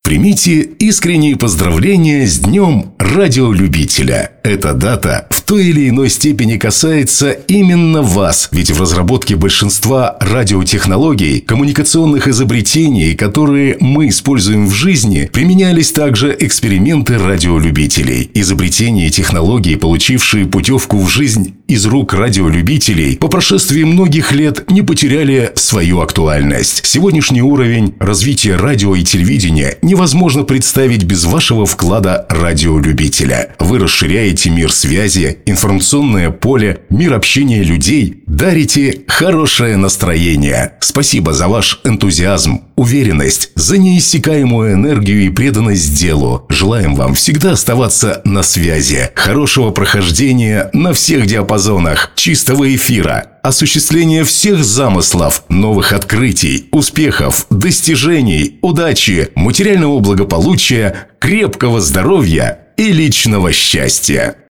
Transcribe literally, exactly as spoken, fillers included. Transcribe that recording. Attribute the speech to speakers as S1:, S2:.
S1: Примите искренние поздравления с Днем радиолюбителя. Эта дата в той или иной степени касается именно вас, ведь в разработке большинства радиотехнологий, коммуникационных изобретений, которые мы используем в жизни, применялись также эксперименты радиолюбителей. Изобретения и технологии, получившие путевку в жизнь из рук радиолюбителей, по прошествии многих лет не потеряли свою актуальность. Сегодняшний уровень развития радио и телевидения невозможно представить без вашего вклада радиолюбителя. Вы расширяете мир связи, информационное поле, мир общения людей, дарите хорошее настроение. Спасибо за ваш энтузиазм, уверенность, за неиссякаемую энергию и преданность делу. Желаем вам всегда оставаться на связи, хорошего прохождения на всех диапазонах, чистого эфира, осуществления всех замыслов, новых открытий, успехов, достижений, удачи, материального благополучия, крепкого здоровья и личного счастья.